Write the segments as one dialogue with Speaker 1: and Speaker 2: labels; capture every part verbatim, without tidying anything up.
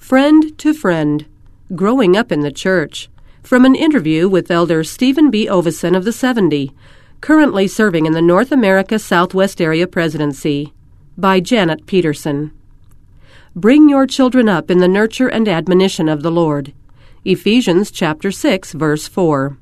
Speaker 1: Friend to Friend, Growing Up in the Church, from an interview with Elder Stephen B. Ovison of the seventy, currently serving in the North America Southwest Area Presidency, by Janet Peterson. Bring your children up in the nurture and admonition of the Lord. Ephesians chapter six, verse four.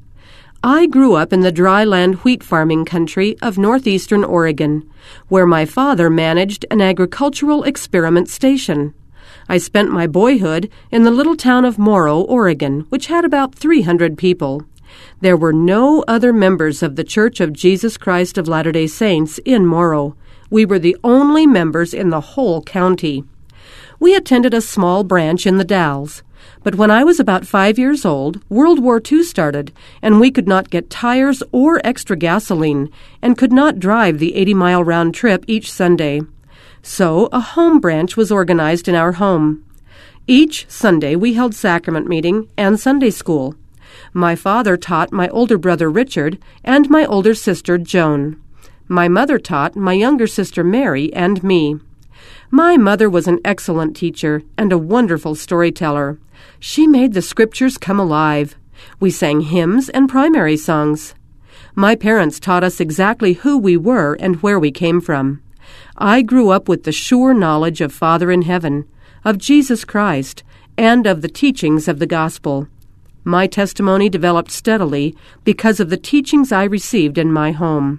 Speaker 1: I grew up in the dry land wheat farming country of northeastern Oregon, where my father managed an agricultural experiment station. I spent my boyhood in the little town of Morrow, Oregon, which had about three hundred people. There were no other members of the Church of Jesus Christ of Latter-day Saints in Morrow. We were the only members in the whole county. We attended a small branch in the Dalles. But when I was about five years old, World War Two started, and we could not get tires or extra gasoline, and could not drive the eighty-mile round trip each Sunday. So a home branch was organized in our home. Each Sunday we held sacrament meeting and Sunday school. My father taught my older brother Richard and my older sister Joan. My mother taught my younger sister Mary and me. My mother was an excellent teacher and a wonderful storyteller. She made the scriptures come alive. We sang hymns and primary songs. My parents taught us exactly who we were and where we came from. I grew up with the sure knowledge of Father in heaven, of Jesus Christ, and of the teachings of the gospel. My testimony developed steadily because of the teachings I received in my home.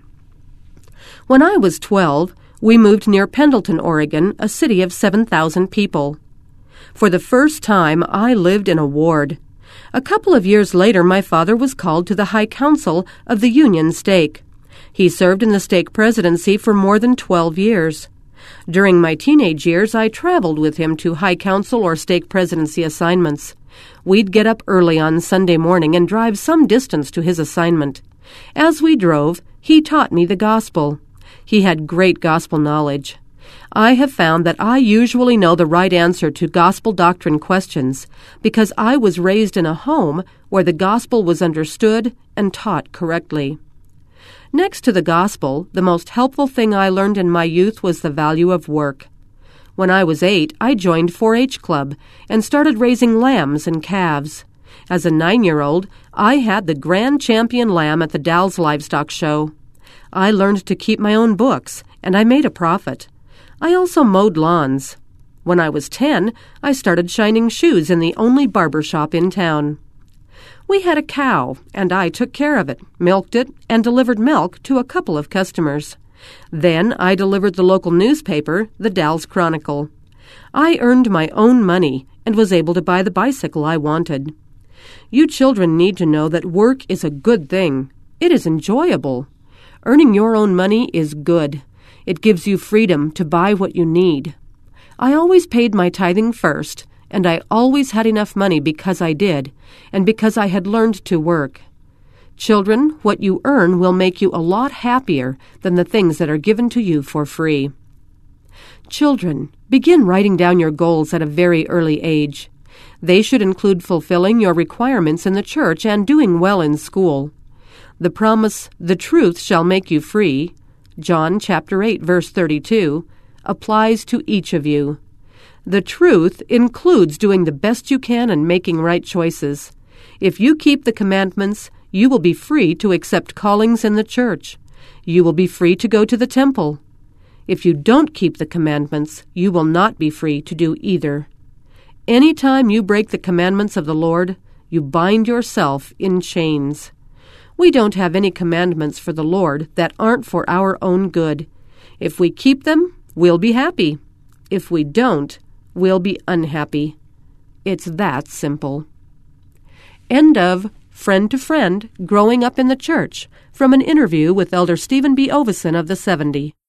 Speaker 1: When I was twelve, we moved near Pendleton, Oregon, a city of seven thousand people. For the first time, I lived in a ward. A couple of years later, my father was called to the High Council of the Union Stake. He served in the stake presidency for more than twelve years. During my teenage years, I traveled with him to High Council or stake presidency assignments. We'd get up early on Sunday morning and drive some distance to his assignment. As we drove, he taught me the gospel. He had great gospel knowledge. I have found that I usually know the right answer to gospel doctrine questions because I was raised in a home where the gospel was understood and taught correctly. Next to the gospel, the most helpful thing I learned in my youth was the value of work. When I was eight, I joined four H Club and started raising lambs and calves. As a nine-year-old, I had the grand champion lamb at the Dalles Livestock Show. I learned to keep my own books, and I made a profit. I also mowed lawns. When I was ten, I started shining shoes in the only barber shop in town. We had a cow, and I took care of it, milked it, and delivered milk to a couple of customers. Then I delivered the local newspaper, the Dalles Chronicle. I earned my own money and was able to buy the bicycle I wanted. You children need to know that work is a good thing. It is enjoyable. Earning your own money is good. It gives you freedom to buy what you need. I always paid my tithing first, and I always had enough money because I did, and because I had learned to work. Children, what you earn will make you a lot happier than the things that are given to you for free. Children, begin writing down your goals at a very early age. They should include fulfilling your requirements in the church and doing well in school. The promise, "The truth shall make you free," John chapter eight, verse thirty-two, applies to each of you. The truth includes doing the best you can and making right choices. If you keep the commandments, you will be free to accept callings in the church. You will be free to go to the temple. If you don't keep the commandments, you will not be free to do either. Any time you break the commandments of the Lord, you bind yourself in chains. We don't have any commandments for the Lord that aren't for our own good. If we keep them, we'll be happy. If we don't, we'll be unhappy. It's that simple. End of Friend to Friend, Growing Up in the Church, from an interview with Elder Stephen B. Ovison of the seventy.